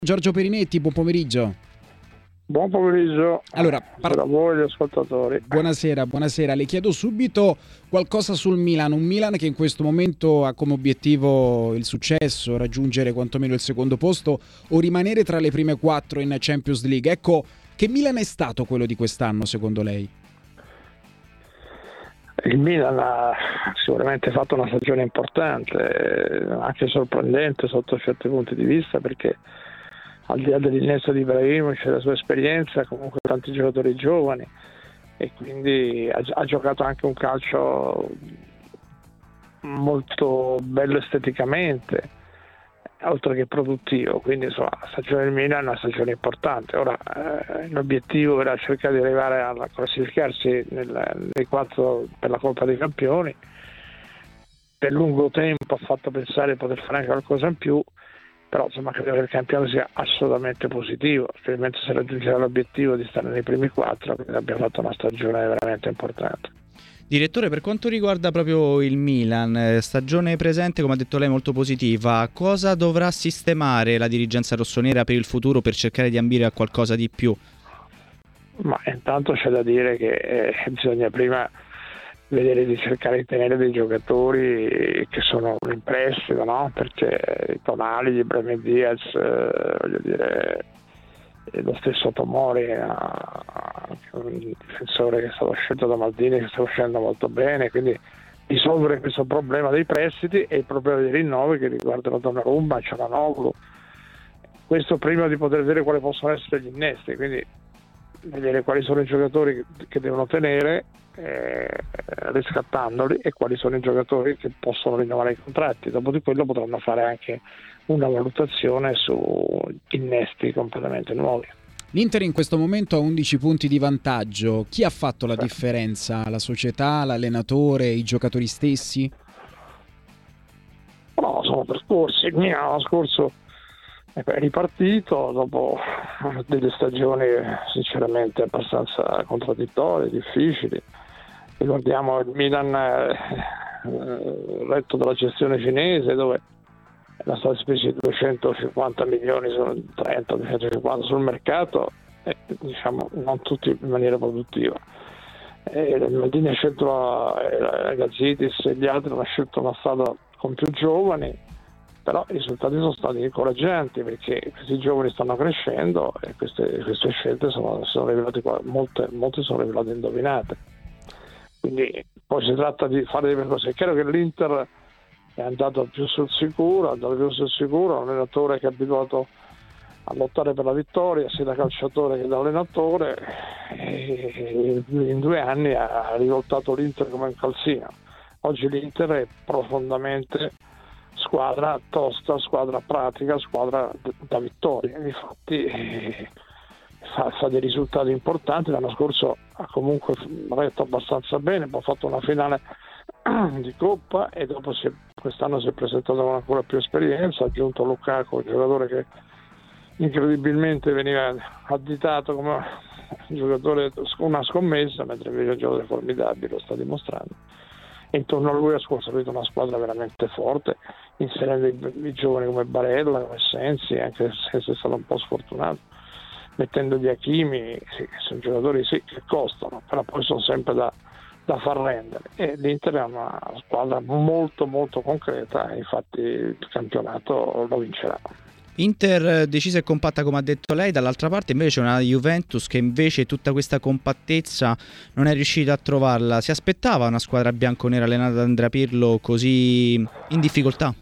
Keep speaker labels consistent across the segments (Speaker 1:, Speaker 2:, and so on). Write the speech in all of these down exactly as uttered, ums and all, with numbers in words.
Speaker 1: Giorgio Perinetti, buon pomeriggio.
Speaker 2: Buon pomeriggio
Speaker 1: allora, par-
Speaker 2: a voi gli ascoltatori.
Speaker 1: Buonasera, buonasera. Le chiedo subito qualcosa sul Milan, un Milan che in questo momento ha come obiettivo il successo, raggiungere quantomeno il secondo posto o rimanere tra le prime quattro in Champions League. Ecco, che Milan è stato quello di quest'anno secondo lei?
Speaker 2: Il Milan ha sicuramente fatto una stagione importante, anche sorprendente sotto certi punti di vista, perché al di là dell'innesto di Ibrahimovic e della sua esperienza, comunque tanti giocatori giovani, e quindi ha, ha giocato anche un calcio molto bello esteticamente, oltre che produttivo. Quindi insomma, la stagione del Milan è una stagione importante. Ora eh, l'obiettivo era cercare di arrivare a classificarsi nel, nei quattro per la Coppa dei Campioni. Per lungo tempo ha fatto pensare di poter fare anche qualcosa in più, però insomma credo che il campionato sia assolutamente positivo, specialmente se raggiungerà l'obiettivo di stare nei primi quattro, quindi abbiamo fatto una stagione veramente importante.
Speaker 3: Direttore, per quanto riguarda proprio il Milan, stagione presente, come ha detto lei, molto positiva, cosa dovrà sistemare la dirigenza rossonera per il futuro per cercare di ambire a qualcosa di più?
Speaker 2: Ma intanto c'è da dire che eh, bisogna prima vedere di cercare di tenere dei giocatori che sono in prestito, no? Perché i Tonali, i Brahim Diaz, eh, voglio dire, lo stesso Tomori, eh, un difensore che è stato scelto da Maldini, che sta uscendo molto bene, quindi risolvere questo problema dei prestiti e il problema dei rinnovi che riguardano Donnarumma, Cialanoglu, questo prima di poter vedere quali possono essere gli innesti, quindi vedere quali sono i giocatori che devono tenere eh, riscattandoli e quali sono i giocatori che possono rinnovare i contratti. Dopo di quello potranno fare anche una valutazione su innesti completamente nuovi.
Speaker 1: L'Inter in questo momento ha undici punti di vantaggio. Chi ha fatto la differenza? La società, l'allenatore, i giocatori stessi?
Speaker 2: No, sono percorsi. Il Milan l'anno scorso è ripartito dopo delle stagioni sinceramente abbastanza contraddittorie, difficili. Ricordiamo il Milan eh, retto dalla gestione cinese, dove erano stati spesi duecentocinquanta milioni, sono trenta duecentocinquanta sul mercato, e diciamo non tutti in maniera produttiva. Il Maldini ha scelto la Gazidis e gli altri hanno scelto una strada con più giovani, però i risultati sono stati incoraggianti perché questi giovani stanno crescendo e queste, queste scelte sono, sono rivelate, molte, molte sono rivelate indovinate. Quindi poi si tratta di fare dei percorsi. È chiaro che l'Inter è andato più sul sicuro, è andato più sul sicuro, un allenatore che è abituato a lottare per la vittoria sia da calciatore che da allenatore, e in due anni ha rivoltato l'Inter come un calzino. Oggi l'Inter è profondamente squadra tosta, squadra pratica, squadra da vittoria. Infatti eh, fa, fa dei risultati importanti. L'anno scorso ha comunque retto abbastanza bene, poi ha fatto una finale di Coppa e dopo si è, quest'anno si è presentato con ancora più esperienza, ha aggiunto Lukaku, un giocatore che incredibilmente veniva additato come un giocatore, una scommessa, mentre invece è un giocatore formidabile, lo sta dimostrando. E intorno a lui ha costruito una squadra veramente forte, inserendo i, i giovani come Barella, come Sensi, anche se è stato un po' sfortunato, mettendo gli Hakimi, sì, sono giocatori sì, che costano, però poi sono sempre da, da far rendere. E l'Inter è una squadra molto molto concreta e infatti il campionato lo vincerà.
Speaker 3: Inter decisa e compatta come ha detto lei, dall'altra parte invece c'è una Juventus che invece tutta questa compattezza non è riuscita a trovarla. Si aspettava una squadra bianconera allenata da Andrea Pirlo così in difficoltà?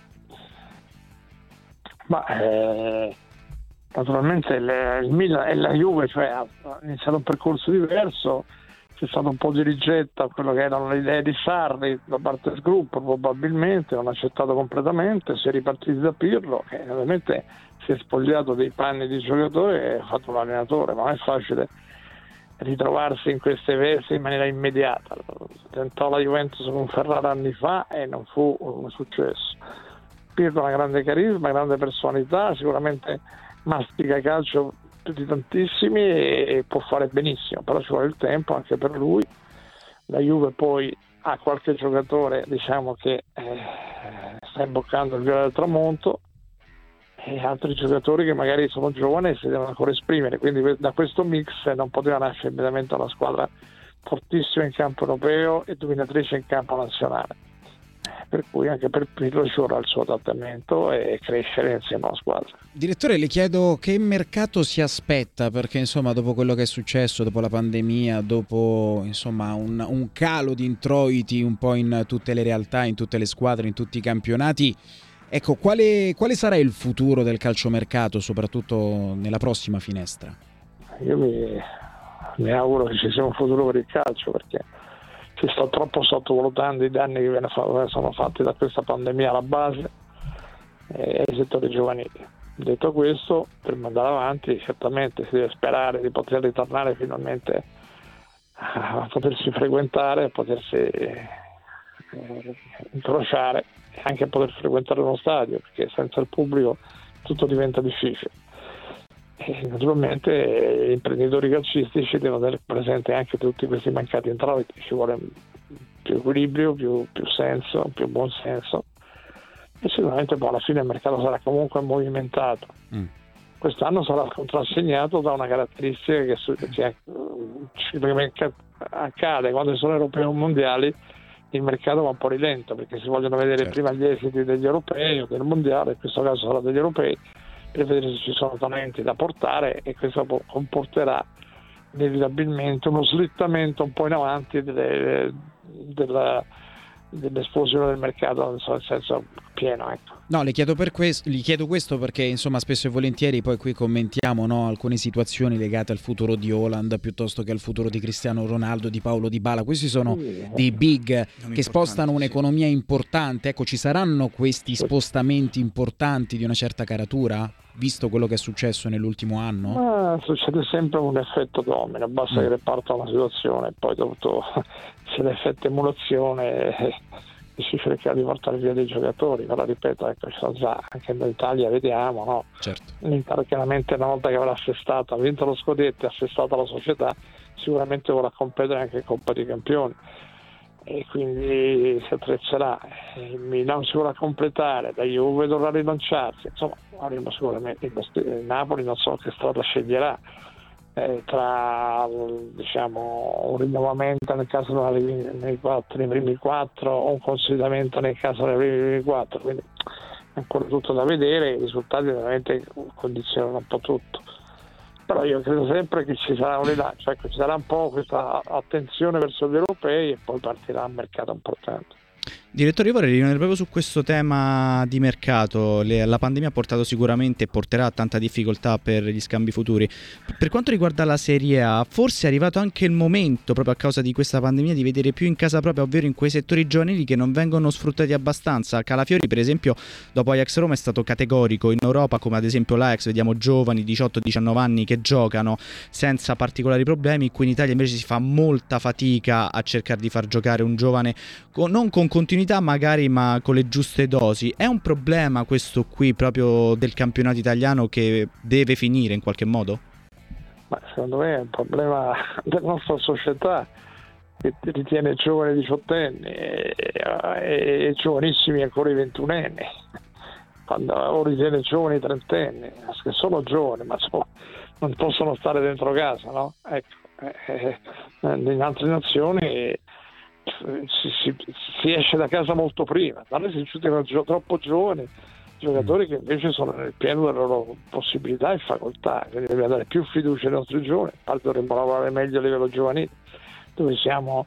Speaker 2: Ma eh, naturalmente il, il Milan e la Juve, cioè, ha iniziato un percorso diverso. C'è stato un po' di rigetto a quello che erano le idee di Sarri da parte del gruppo, probabilmente non accettato completamente. Si è ripartiti da Pirlo, che ovviamente si è spogliato dei panni di giocatore e ha fatto un allenatore, ma non è facile ritrovarsi in queste vesti in maniera immediata. Tentò la Juventus con Ferrara anni fa e non fu un successo. Pirlo ha una grande carisma, grande personalità, sicuramente mastica calcio più di tantissimi e può fare benissimo, però ci vuole il tempo anche per lui. La Juve poi ha qualche giocatore, diciamo, che eh, sta imboccando il via del tramonto, e altri giocatori che magari sono giovani e si devono ancora esprimere, quindi da questo mix non poteva nascere immediatamente una squadra fortissima in campo europeo e dominatrice in campo nazionale, per cui anche per Pirlo ci vorrà il suo adattamento e crescere insieme alla squadra.
Speaker 1: Direttore, le chiedo che mercato si aspetta, perché insomma dopo quello che è successo, dopo la pandemia, dopo insomma un, un calo di introiti un po' in tutte le realtà, in tutte le squadre, in tutti i campionati, ecco, quale, quale sarà il futuro del calciomercato, soprattutto nella prossima finestra?
Speaker 2: Io mi, mi auguro che ci sia un futuro per il calcio, perché si sta troppo sottovalutando i danni che sono fatti da questa pandemia alla base e ai settori giovanili. Detto questo, per andare avanti certamente si deve sperare di poter ritornare finalmente a potersi frequentare, a potersi eh, incrociare e anche a poter frequentare uno stadio, perché senza il pubblico tutto diventa difficile. E naturalmente gli imprenditori calcistici devono avere presente anche tutti questi mancati introiti, ci vuole più equilibrio, più, più senso, più buon senso, e sicuramente poi alla fine il mercato sarà comunque movimentato. Mm. Quest'anno sarà contrassegnato da una caratteristica che, che accade quando sono europei o mondiali, il mercato va un po' rilento, perché si vogliono vedere certo. prima gli esiti degli europei o del mondiale, in questo caso sarà degli europei, per vedere se ci sono talenti da portare, e questo comporterà inevitabilmente uno slittamento un po' in avanti delle, della, dell'esplosione del mercato, nel senso pieno, ecco.
Speaker 1: No, le chiedo per questo, gli chiedo questo perché insomma spesso e volentieri poi qui commentiamo, no, alcune situazioni legate al futuro di Haaland piuttosto che al futuro di Cristiano Ronaldo, di Paulo Dybala. Questi sono sì, dei big che spostano un'economia sì. importante. Ecco, ci saranno questi spostamenti importanti di una certa caratura, visto quello che è successo nell'ultimo anno?
Speaker 2: Ma succede sempre un effetto domino, basta mm. che parta una situazione e poi dopo c'è l'effetto emulazione e si cerca di portare via dei giocatori, però ripeto, ecco, ci sono già anche in Italia, vediamo, no?
Speaker 1: Certo.
Speaker 2: L'Inter chiaramente una volta che avrà assestato, ha vinto lo scudetto e assestato la società, sicuramente vorrà competere anche in Coppa dei Campioni e quindi si attrezzerà. Il Milan si vorrà completare, la Juve dovrà rilanciarsi, insomma avremo sicuramente il Napoli, non so che strada sceglierà. Eh, tra diciamo un rinnovamento nel caso non arrivi nei, quattro, nei primi quattro o un consolidamento nel caso non arrivi nei primi quattro, quindi è ancora tutto da vedere, i risultati veramente condizionano un po' tutto, però io credo sempre che ci sarà un rilancio, ecco, ci sarà un po' questa attenzione verso gli europei e poi partirà un mercato importante.
Speaker 3: Direttore, io vorrei rimanere proprio su questo tema di mercato. Le, la pandemia ha portato sicuramente e porterà a tanta difficoltà per gli scambi futuri. Per quanto riguarda la Serie A, forse è arrivato anche il momento, proprio a causa di questa pandemia, di vedere più in casa propria, ovvero in quei settori giovanili che non vengono sfruttati abbastanza. Calafiori, per esempio, dopo Ajax Roma è stato categorico. In Europa, come ad esempio l'Ajax, vediamo giovani diciotto diciannove anni che giocano senza particolari problemi. Qui in Italia invece si fa molta fatica a cercare di far giocare un giovane con, non con continuità magari, ma con le giuste dosi. È un problema questo qui proprio del campionato italiano che deve finire in qualche modo?
Speaker 2: Ma secondo me è un problema della nostra società che ritiene giovani diciottenni e, e, e giovanissimi ancora i ventunenni, quando o ritiene giovani trentenni, che sono giovani ma sono, non possono stare dentro casa, no? Ecco, eh, eh, in altre nazioni Si, si, si esce da casa molto prima, da noi si giudicano gio- troppo giovani giocatori che invece sono nel pieno delle loro possibilità e facoltà, quindi dobbiamo dare più fiducia ai nostri giovani, a parte dovremmo lavorare meglio a livello giovanile, dove siamo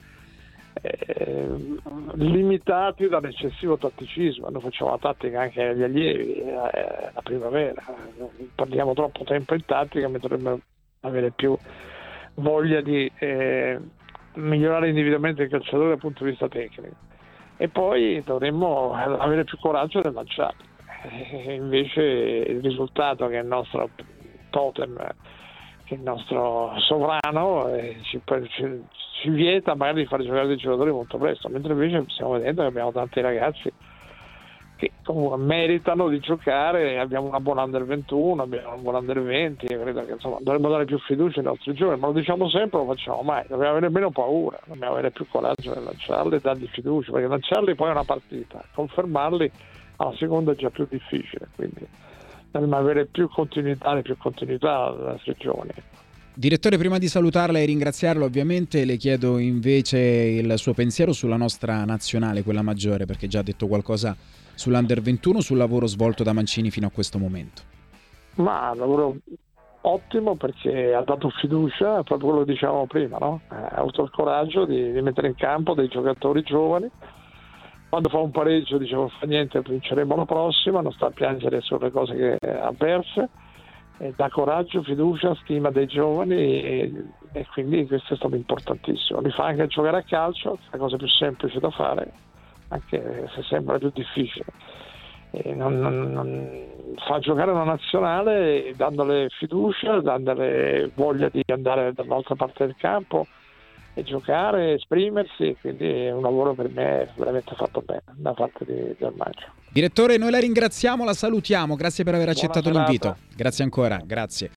Speaker 2: eh, limitati dall'eccessivo tatticismo. Noi facciamo la tattica anche agli allievi, eh, la primavera, perdiamo troppo tempo in tattica, ma dovremmo avere più voglia di eh, migliorare individualmente il calciatore dal punto di vista tecnico, e poi dovremmo avere più coraggio nel lanciare. E invece il risultato che è il nostro totem, che è il nostro sovrano, eh, ci, ci, ci vieta magari di fare giocare dei giocatori molto presto, mentre invece stiamo vedendo che abbiamo tanti ragazzi che comunque meritano di giocare. Abbiamo una buona under ventuno, abbiamo una buona under venti, io credo che insomma dovremmo dare più fiducia ai nostri giovani, ma lo diciamo sempre, lo facciamo mai, dobbiamo avere meno paura, dobbiamo avere più coraggio nel lanciarli e dargli fiducia, perché lanciarli poi è una partita, confermarli alla seconda è già più difficile, quindi dovremmo avere più continuità e più continuità sui giovani.
Speaker 1: Direttore, prima di salutarla e ringraziarlo ovviamente, le chiedo invece il suo pensiero sulla nostra nazionale, quella maggiore, perché già ha detto qualcosa sull'Under ventuno, sul lavoro svolto da Mancini fino a questo momento.
Speaker 2: Ma lavoro ottimo, perché ha dato fiducia, proprio quello che dicevamo prima, no? Ha avuto il coraggio di, di mettere in campo dei giocatori giovani. Quando fa un pareggio dice non fa niente, vinceremo la prossima, non sta a piangere sulle cose che ha perse, e dà coraggio, fiducia, stima dei giovani, e, e quindi questo è stato importantissimo. Li fa anche giocare a calcio, la cosa più semplice da fare, anche se sembra più difficile. E non, non, non fa giocare una nazionale dandole fiducia, dandole voglia di andare dall'altra parte del campo e giocare, esprimersi, quindi è un lavoro per me veramente fatto bene da parte di Del Maggio.
Speaker 1: Direttore, noi la ringraziamo, la salutiamo, grazie per aver accettato
Speaker 2: Buona
Speaker 1: l'invito.
Speaker 2: serata.
Speaker 1: Grazie ancora, grazie.